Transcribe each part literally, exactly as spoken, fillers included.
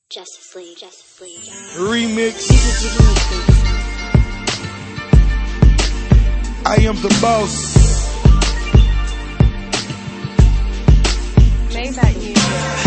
Justice League, Justice League. Remix. I am the boss. Maybach music.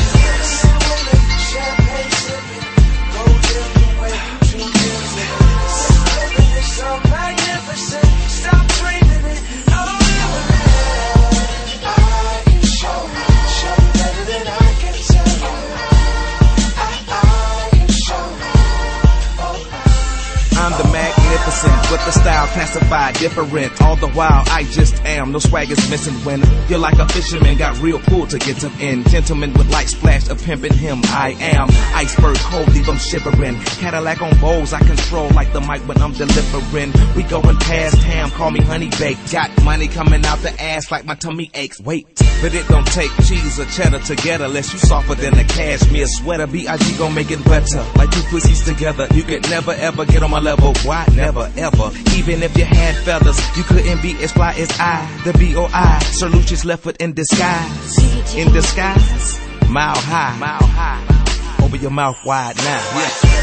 I'm the magnificent, with the style classified different. All the while I just am, no swag is missing. When you're like a fisherman, got real pull to get him in. Gentleman with light splash of pimping him, I am. Iceberg cold, leave them shivering. Cadillac on bowls, I control like the mic when I'm delivering. We going past ham, call me honey baked. Got money coming out the ass like my tummy aches. Wait, but it don't take cheese or cheddar together unless you softer than a cashmere sweater. B I G gon' make it better, like two pussies together. You could never ever get on my level. Why? Never ever. Even if you had feathers, you couldn't be as fly as I. The B O I, Sir Lucius left foot in disguise. In disguise, mile high, mile high. Open your mouth wide now. Yeah.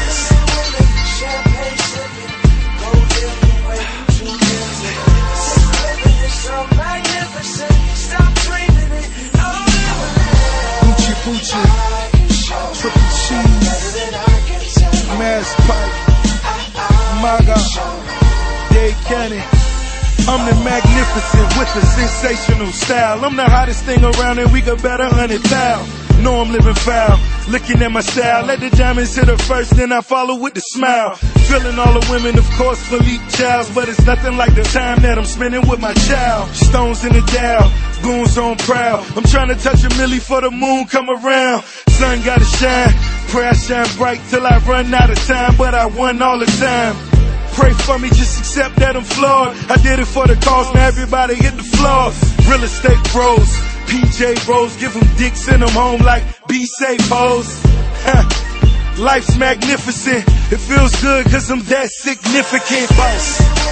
Gucci Gucci, triple cheese, mass pipe. Maga, Dade County. I'm the magnificent with the sensational style. I'm the hottest thing around and we could bet a hundred thou. Know I'm living foul, looking at my style. Let the diamonds hit her first, then I follow with the smile. Drilling all the women, of course, Philippe Childs. But it's nothing like the time that I'm spending with my child. Stones in the dial, goons on prowl. I'm trying to touch a milli for the moon come around. Sun gotta shine, pray I shine bright till I run out of time. But I won all the time. Pray for me, just accept that I'm flawed. I did it for the cause, now everybody hit the floor. Real estate bros, P J bros, give them dicks, send them home like B-safe hoes. Life's magnificent, it feels good cause I'm that significant, boss.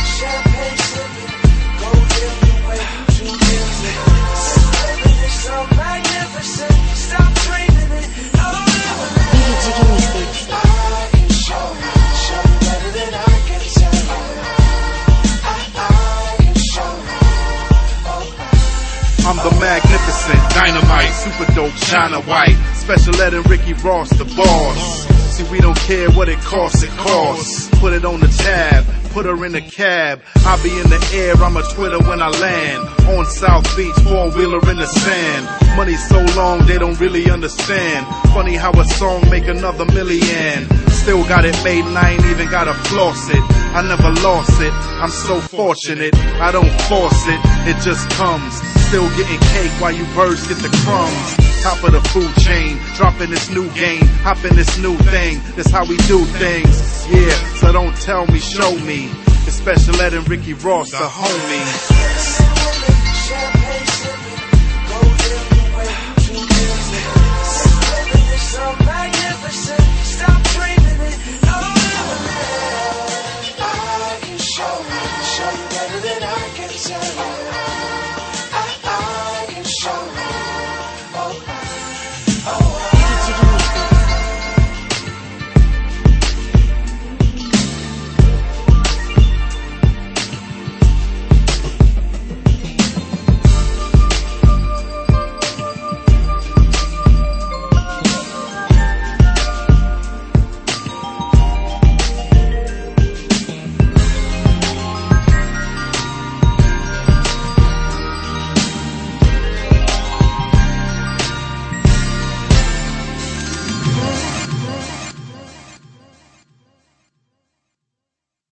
I'm the magnificent, dynamite, super dope, China White. Special ed and Ricky Ross, the boss. See, we don't care what it costs, it costs. Put it on the tab, put her in the cab. I'll be in the air, I'm a Twitter when I land. On South Beach, four-wheeler in the sand. Money so long, they don't really understand. Funny how a song make another million. Still got it made and I ain't even gotta floss it. I never lost it, I'm so fortunate. I don't force it, it just comes. Still getting cake while you birds get the crumbs. Top of the food chain, dropping this new game, hopping this new thing. That's how we do things. Yeah, so don't tell me, show me. It's Special Ed and Ricky Ross, the homie.